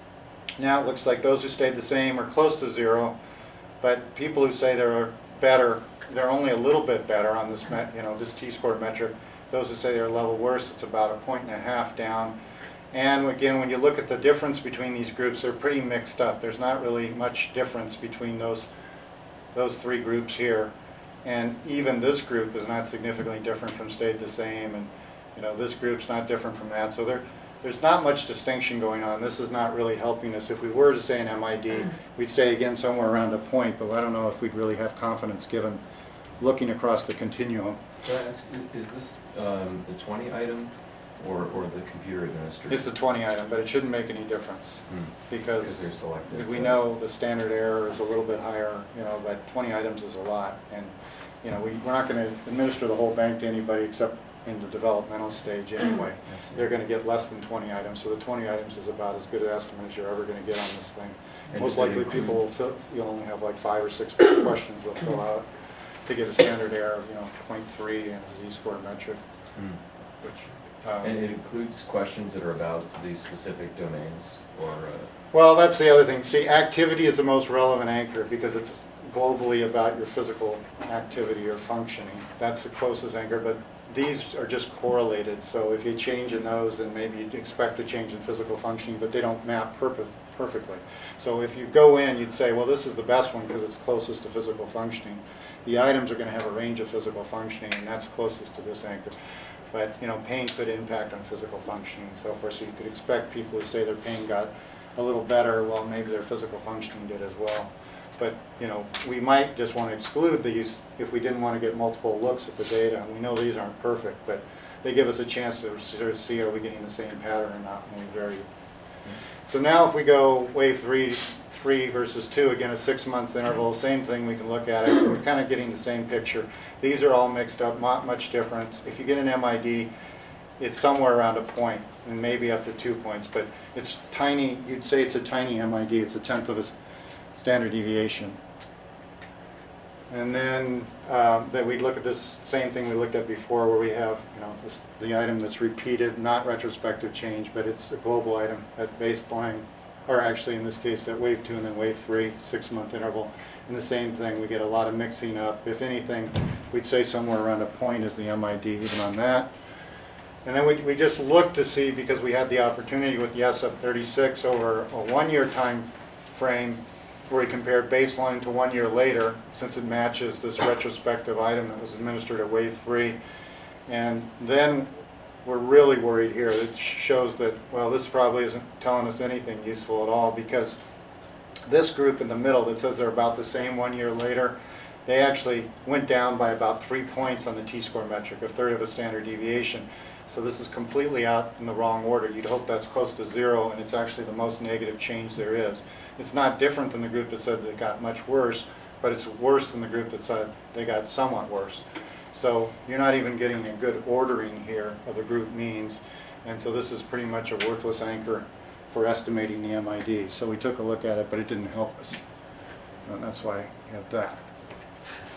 A: now it looks like those who stayed the same are close to zero, but people who say they're better, they're only a little bit better on this, met, you know, this T-score metric. Those who say they're a level worse, it's about a point and a half down. And again, when you look at the difference between these groups, they're pretty mixed up. There's not really much difference between those, those three groups here. And even this group is not significantly different from stayed the same, and you know, this group's not different from that. So there, there's not much distinction going on. This is not really helping us. If we were to say an M I D, we'd say again somewhere around a point, but I don't know if we'd really have confidence given looking across the continuum.
E: Can I ask, is this um, the twenty item or, or the computer administered?
A: It's a twenty item, but it shouldn't make any difference
E: Hmm.
A: because
E: Because they're selected.
A: we
E: so-
A: know the standard error is a little bit higher, you know, but twenty items is a lot. And you know, we, we're not going to administer the whole bank to anybody except in the developmental stage anyway.
E: I see.
A: They're going to get less than twenty items, so the twenty items is about as good an estimate as you're ever going to get on this thing.
E: And
A: Most
E: does that
A: likely
E: include-
A: people will fill, you'll only have like five or six questions they'll fill out to get a standard error of, you know, zero point three and a Z-score metric,
E: Hmm.
A: which... um,
E: And it includes questions that are about these specific domains or, uh,
A: Well, that's the other thing. See, activity is the most relevant anchor because it's globally about your physical activity or functioning. That's the closest anchor, but these are just correlated. So if you change in those, then maybe you'd expect a change in physical functioning, but they don't map perf perfectly. So if you go in, you'd say, well, this is the best one because it's closest to physical functioning. The items are going to have a range of physical functioning, and that's closest to this anchor. But, you know, pain could impact on physical functioning and so forth, so you could expect people who say their pain got a little better, well, maybe their physical functioning did as well. But, you know, we might just want to exclude these if we didn't want to get multiple looks at the data. And we know these aren't perfect, but they give us a chance to sort of see are we getting the same pattern or not when we vary. So now if we go wave three, three versus two, again a six month interval, same thing, we can look at it. We're kind of getting the same picture. These are all mixed up, not much difference. If you get an M I D, it's somewhere around a point, and maybe up to two points, but it's tiny. You'd say it's a tiny M I D. It's a tenth of a standard deviation. And then um, that we'd look at this same thing we looked at before, where we have, you know, this, the item that's repeated, not retrospective change, but it's a global item at baseline, or actually in this case at wave two and then wave three, six month interval. And the same thing, we get a lot of mixing up. If anything, we'd say somewhere around a point is the M I D even on that. And then we, we just looked to see, because we had the opportunity with the S F thirty-six over a one-year time frame, where we compared baseline to one year later, since it matches this retrospective item that was administered at wave three. And then we're really worried here. It shows that, well, this probably isn't telling us anything useful at all, because this group in the middle that says they're about the same one year later, they actually went down by about three points on the T-score metric, a third of a standard deviation. So this is completely out in the wrong order. You'd hope that's close to zero, and it's actually the most negative change there is. It's not different than the group that said they got much worse, but it's worse than the group that said they got somewhat worse. So you're not even getting a good ordering here of the group means, and so this is pretty much a worthless anchor for estimating the M I D. So we took a look at it, but it didn't help us, and that's why you have that.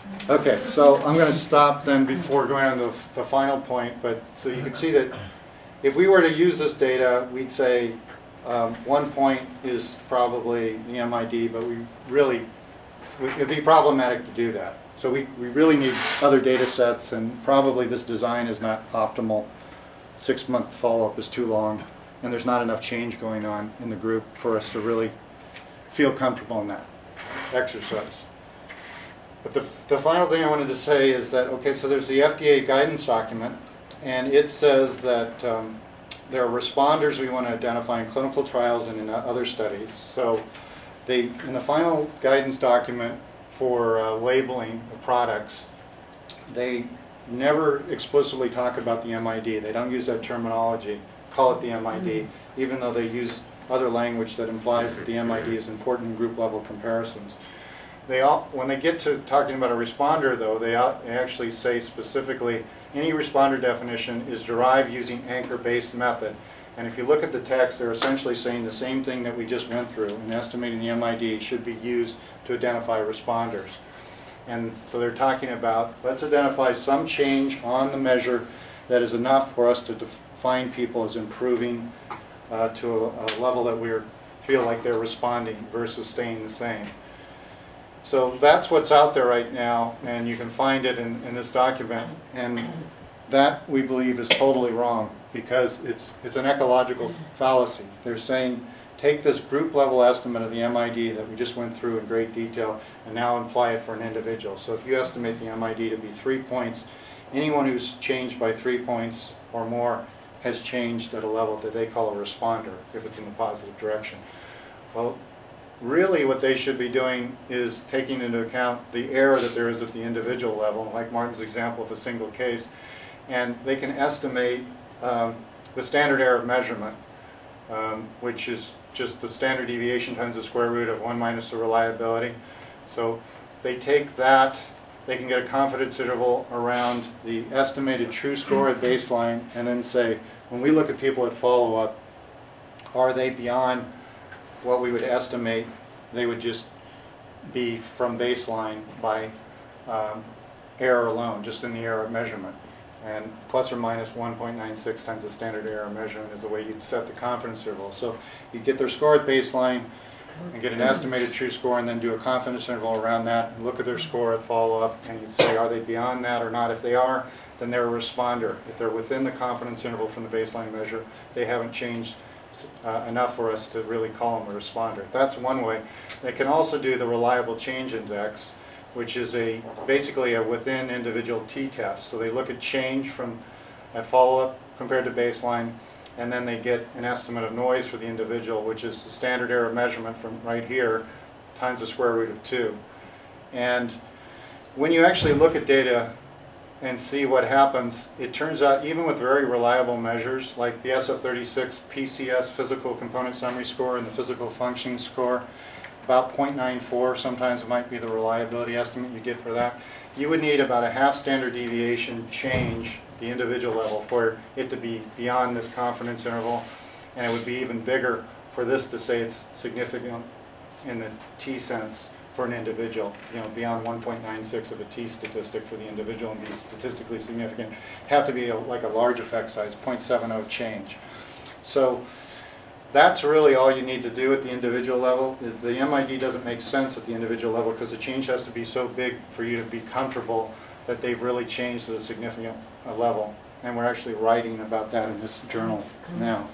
A: Okay, so I'm going to stop then before going on to the final point, but so you can see that if we were to use this data, we'd say um, one point is probably the M I D, but we really, it'd be problematic to do that. So we, we really need other data sets, and probably this design is not optimal. Six-month follow-up is too long, and there's not enough change going on in the group for us to really feel comfortable in that exercise. But the, the final thing I wanted to say is that, okay, so there's the F D A guidance document, and it says that um, there are responders we want to identify in clinical trials and in other studies. So they, in the final guidance document for uh, labeling of products, they never explicitly talk about the M I D. They don't use that terminology, call it the M I D, even though they use other language that implies that the M I D is important in group level comparisons. They all, when they get to talking about a responder, though, they, out, they actually say specifically, any responder definition is derived using anchor-based method. And if you look at the text, they're essentially saying the same thing that we just went through, and estimating the M I D should be used to identify responders. And so they're talking about, let's identify some change on the measure that is enough for us to define people as improving uh, to a, a level that we feel like they're responding versus staying the same. So that's what's out there right now, and you can find it in, in this document. And that, we believe, is totally wrong, because it's, it's an ecological fallacy. They're saying, take this group level estimate of the M I D that we just went through in great detail and now apply it for an individual. So if you estimate the M I D to be three points, anyone who's changed by three points or more has changed at a level that they call a responder, if it's in the positive direction. Well, really what they should be doing is taking into account the error that there is at the individual level, like Martin's example of a single case, and they can estimate um, the standard error of measurement, um, which is just the standard deviation times the square root of one minus the reliability. So they take that, they can get a confidence interval around the estimated true score at baseline, and then say, when we look at people at follow-up, are they beyond what we would estimate they would just be from baseline by um, error alone, just in the error of measurement. And plus or minus one point nine six times the standard error of measurement is the way you'd set the confidence interval. So you get their score at baseline and get an estimated true score, and then do a confidence interval around that and look at their score at follow-up, and you'd say, are they beyond that or not? If they are, then they're a responder. If they're within the confidence interval from the baseline measure, they haven't changed Uh, enough for us to really call them a responder. That's one way. They can also do the reliable change index, which is a basically a within individual t-test. So they look at change from at follow-up compared to baseline, and then they get an estimate of noise for the individual, which is the standard error measurement from right here times the square root of two. And when you actually look at data and see what happens, it turns out even with very reliable measures like the S F thirty-six P C S physical component summary score and the physical functioning score, about zero point nine four, sometimes it might be the reliability estimate you get for that, you would need about a half standard deviation change at the individual level for it to be beyond this confidence interval, and it would be even bigger for this to say it's significant in the T sense for an individual, you know, beyond one point nine six of a T statistic for the individual and be statistically significant. Have to be a, like a large effect size, zero point seven zero change. So that's really all you need to do at the individual level. The M I D doesn't make sense at the individual level because the change has to be so big for you to be comfortable that they've really changed at a significant uh, level. And we're actually writing about that in this journal now.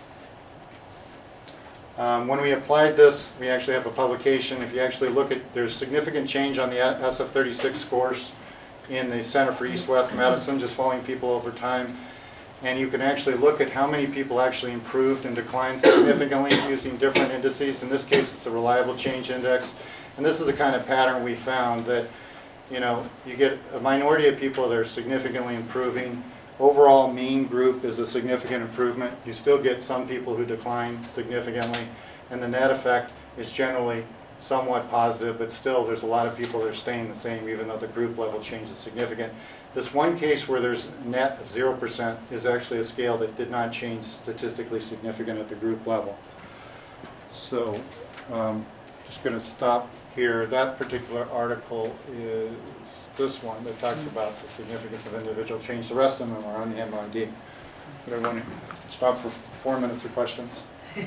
A: Um, when we applied this, we actually have a publication. If you actually look at, there's significant change on the S F thirty-six scores in the Center for East-West Medicine, just following people over time. And you can actually look at how many people actually improved and declined significantly using different indices. In this case, it's a reliable change index. And this is the kind of pattern we found that, you know, you get a minority of people that are significantly improving. Overall mean group is a significant improvement. You still get some people who decline significantly, and the net effect is generally somewhat positive, but still there's a lot of people that are staying the same even though the group level change is significant. This one case where there's net of zero percent is actually a scale that did not change statistically significant at the group level. So um, just going to stop here. That particular article is this one that talks about the significance of individual change. The rest of them are on the M I D. But I want to stop for four minutes of questions.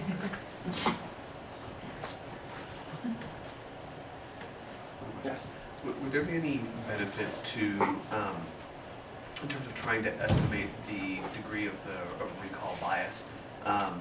A: Yes.
F: Would would there be any benefit to, um, in terms of trying to estimate the degree of the of recall bias? Um,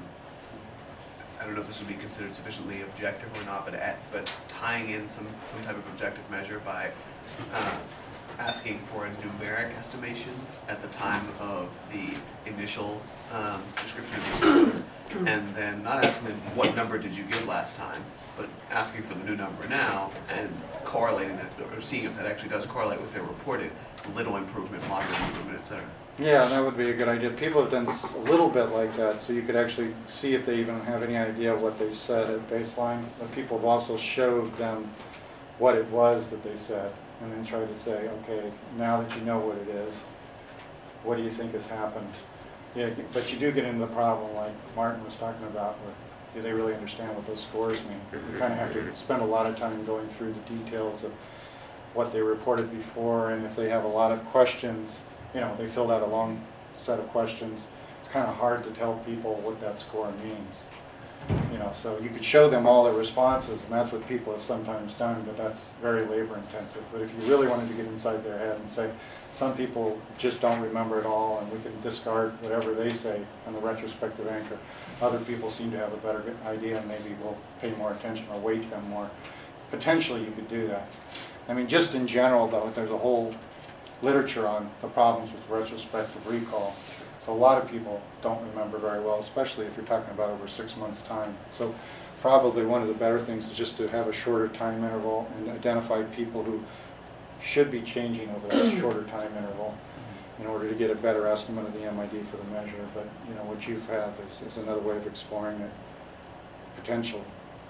F: I don't know if this would be considered sufficiently objective or not, but at, but tying in some, some type of objective measure by uh, asking for a numeric estimation at the time of the initial um, description of the symptoms, and then not asking them what number did you give last time, but asking for the new number now and correlating that, or seeing if that actually does correlate with their reported little improvement, moderate improvement, et cetera.
A: Yeah, that would be a good idea. People have done s- a little bit like that, so you could actually see if they even have any idea what they said at baseline. But people have also showed them what it was that they said, and then tried to say, okay, now that you know what it is, what do you think has happened? Yeah, but you do get into the problem like Martin was talking about, where do they really understand what those scores mean? You kind of have to spend a lot of time going through the details of what they reported before, and if they have a lot of questions, you know, they filled out a long set of questions. It's kind of hard to tell people what that score means. You know, so you could show them all the responses, and that's what people have sometimes done, but that's very labor intensive. But if you really wanted to get inside their head and say, some people just don't remember it all, and we can discard whatever they say on the retrospective anchor. Other people seem to have a better idea, and maybe we'll pay more attention or weight them more. Potentially you could do that. I mean, just in general though, there's a whole literature on the problems with retrospective recall. So a lot of people don't remember very well, especially if you're talking about over six months' time. So probably one of the better things is just to have a shorter time interval and identify people who should be changing over that shorter time interval in order to get a better estimate of the M I D for the measure. But you know, what you have is, is another way of exploring it, potentially.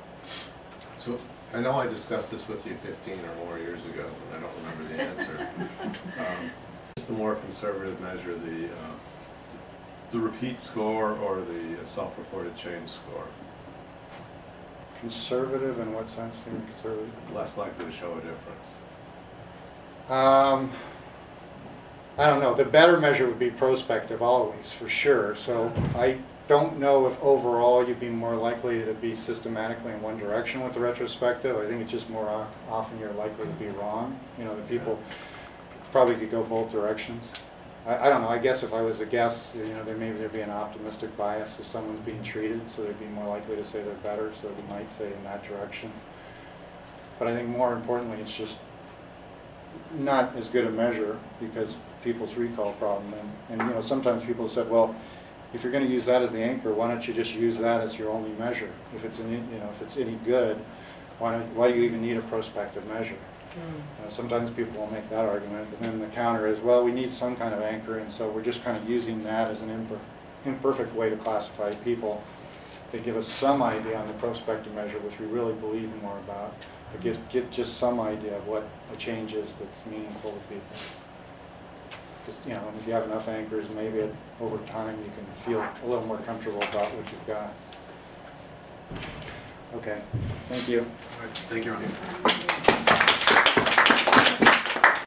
C: So, I know I discussed this with you fifteen or more years ago, and I don't remember the answer. Um, Is the more conservative measure the, uh, the repeat score or the self-reported change score?
A: Conservative in what sense? do you mean Conservative.
C: Less likely to show a difference.
A: Um, I don't know. The better measure would be prospective always, for sure. So I don't know if overall you'd be more likely to be systematically in one direction with the retrospective. I think it's just more o- often you're likely to be wrong. You know, the people probably could go both directions. I, I don't know. I guess if I was a guess, you know, there maybe there'd be an optimistic bias if someone's being treated, so they'd be more likely to say they're better, so we might say in that direction. But I think more importantly, it's just not as good a measure because people's recall problem. And, and you know, sometimes people said, well, if you're going to use that as the anchor, why don't you just use that as your only measure? If it's any, you know, if it's any good, why don't, why do you even need a prospective measure? Mm. You know, sometimes people will make that argument, but then the counter is, well, we need some kind of anchor, and so we're just kind of using that as an imper imperfect way to classify people. They give us some idea on the prospective measure, which we really believe more about, but get get just some idea of what a change is that's meaningful to people. Because, you know, and if you have enough anchors, maybe it, over time you can feel a little more comfortable about what you've got. Okay, thank you.
F: All right, thank you, Ronnie.